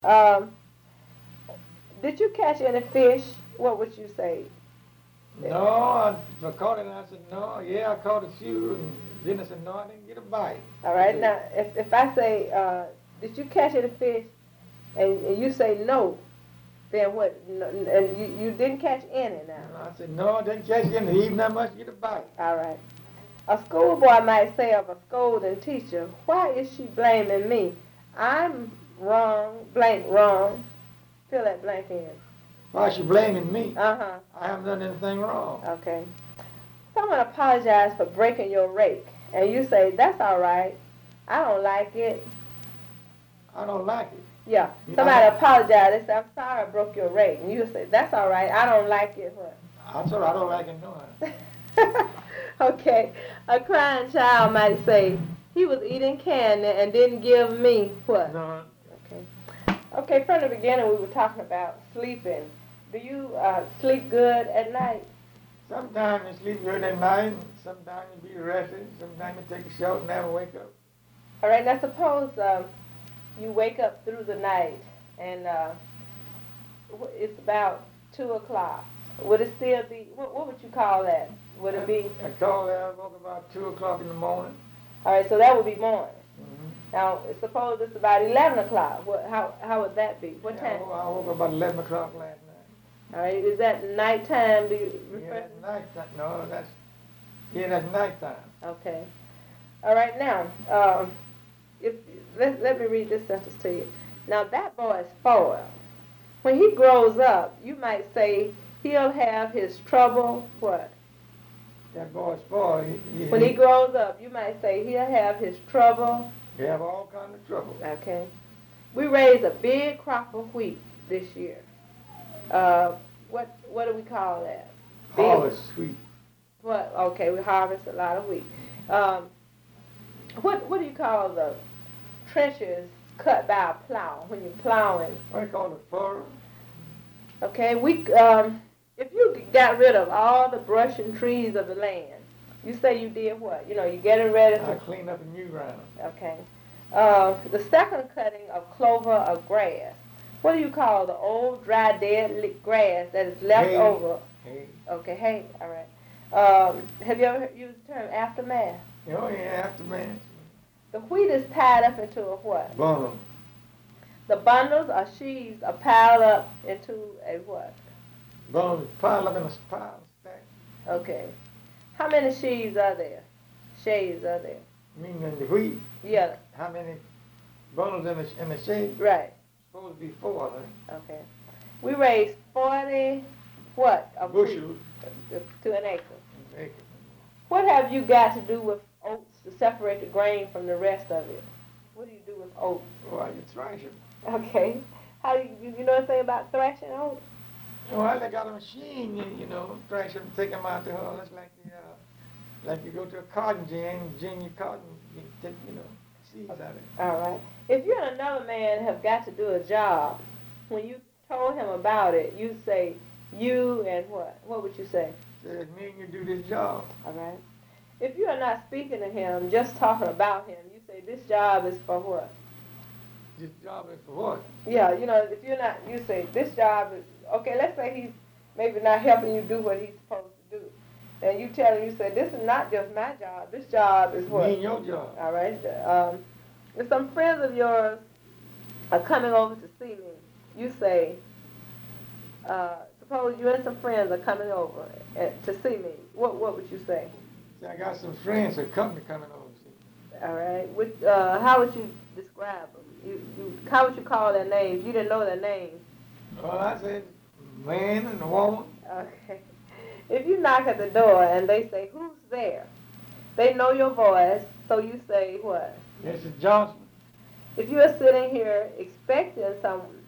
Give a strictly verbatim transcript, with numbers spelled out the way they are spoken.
Um, did you catch any fish? What would you say? No, I, I caught it and I said, no, yeah, I caught a few. And then I said, no, I didn't get a bite All right. today. Now, if if I say, uh, did you catch any fish, and, and you say no, then what? No, and you, you didn't catch any now. And I said, no, I didn't catch any, even that much to get a bite. All right. A schoolboy might say of a scolding teacher, why is she blaming me? I'm wrong, blank wrong. Fill that blank in. Why is she blaming me? Uh-huh. I haven't done anything wrong. Okay. Someone apologized for breaking your rake, and you say, that's all right. I don't like it. I don't like it. Yeah. You Somebody know, apologized. They say, I'm sorry I broke your rake. And you say, that's all right. I don't like it. What? I told her I don't like it no. Okay. A crying child might say, he was eating candy and didn't give me what? No. Okay. Okay, from the beginning we were talking about sleeping. Do you uh, sleep good at night? Sometimes you sleep good at night, sometimes you be rested, sometimes you take a short nap and wake up. All right, now suppose um, you wake up through the night and uh, it's about two o'clock. Would it still be, what, what would you call that? Would it be? I call that, I woke about two o'clock in the morning. All right, so that would be morning. Mm-hmm. Now, suppose it's about eleven o'clock. What, how, how would that be? What Yeah, time? I woke up about eleven o'clock last night. All right, is that nighttime? Do you Yeah, refer that's nighttime. No, that's, yeah, that's nighttime. Okay. All right, now, um, if let, let me read this sentence to you. Now, that boy is spoiled. When he grows up, you might say he'll have his trouble, what? That boy's spoiled. He, he, When he grows up, you might say he'll have his trouble. He have all kind of trouble. Okay. We raised a big crop of wheat this year. Uh, what what do we call that? Big, Harvest wheat. What? Okay, we harvest a lot of wheat. Um, what what do you call the trenches cut by a plow when you're plowing? What do you call it, furrow? Okay, we um, if you got rid of all the brush and trees of the land, you say you did what? You know, you get it ready I to. clean up a new ground. Okay. Uh, the second cutting of clover or grass. What do you call the old, dry, dead grass that is left Hay. over? Hay. Okay, hay. All right. Um, have you ever used the term aftermath? Oh yeah, aftermath. The wheat is tied up into a what? Bundle. The bundles or sheaves are piled up into a what? Bundle piled up in a pile stack. Okay. How many sheaves are there? Shades are there? Meaning the wheat. Yeah. How many bundles in the in the shade? Right. Supposed to be four, I think. Okay. We raised forty what? Of Bushels. wheat to an acre. Acre. What have you got to do with oats to separate the grain from the rest of it? What do you do with oats? Why you thrash it? Okay. How do you, you know anything about thrashing oats? Well, they got a machine, you, you know, thrash them, take them out the hull. It's like the, uh, like you go to a cotton gin, gin your cotton, you take, you know, seeds out of it. All right. If you and another man have got to do a job, when you told him about it, you say you and what? What would you say? Says me and you do this job. All right. If you are not speaking to him, just talking about him, you say this job is for what? This job is for what? Yeah, you know, if you're not, you say this job is, okay, let's say he's maybe not helping you do what he's supposed to do. And you tell him, you say, this is not just my job. This job is what? Me and your job. All right. Um, if some friends of yours are coming over to see me, you say, uh, suppose you and some friends are coming over uh, to see me. What what would you say? See, I got some friends, a company coming over. See. All right. Which, uh, how would you describe them? You, you, how would you call their names? You didn't know their names. Well, I said man and a woman. Okay. If you knock at the door and they say, who's there? They know your voice, so you say what? This is Johnson. If you are sitting here expecting some